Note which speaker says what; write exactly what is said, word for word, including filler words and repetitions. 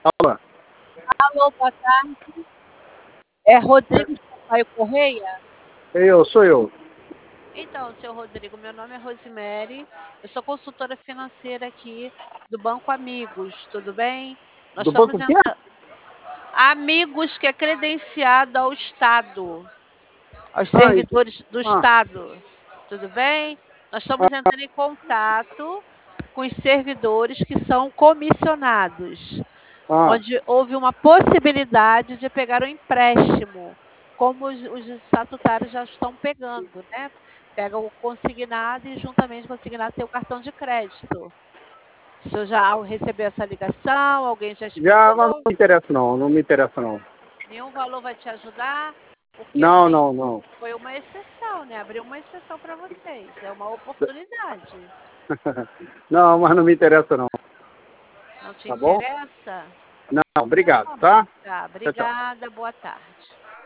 Speaker 1: Fala.
Speaker 2: Alô, boa tarde. É Rodrigo Sampaio Correia?
Speaker 1: Eu, sou eu.
Speaker 2: Então, seu Rodrigo, meu nome é Rosemary, eu sou consultora financeira aqui do Banco Amigos, tudo bem? Nós
Speaker 1: Do
Speaker 2: estamos
Speaker 1: banco quê?
Speaker 2: entrando. Amigos, que é credenciado ao Estado, aos
Speaker 1: Ah, ent-
Speaker 2: servidores do
Speaker 1: ah,
Speaker 2: Estado, tudo bem? Nós estamos
Speaker 1: ah,
Speaker 2: entrando em contato com os servidores que são comissionados,
Speaker 1: ah,
Speaker 2: onde houve uma possibilidade de pegar um empréstimo, como os, os estatutários já estão pegando, né? Pega o consignado e juntamente com o consignado tem o cartão de crédito. O senhor já recebeu essa ligação? Alguém já
Speaker 1: já, mas não
Speaker 2: explicou?
Speaker 1: me interessa não, não me interessa não.
Speaker 2: Nenhum valor vai te ajudar? Porque
Speaker 1: Não,
Speaker 2: assim,
Speaker 1: não, não.
Speaker 2: foi uma exceção, né? Abriu uma exceção para vocês, é uma oportunidade.
Speaker 1: Não, mas não me interessa não,
Speaker 2: Não te
Speaker 1: tá bom?
Speaker 2: interessa?
Speaker 1: Não,
Speaker 2: Então
Speaker 1: obrigado,
Speaker 2: tá bom.
Speaker 1: tá?
Speaker 2: Tá,
Speaker 1: Tchau, tchau.
Speaker 2: obrigada, boa tarde.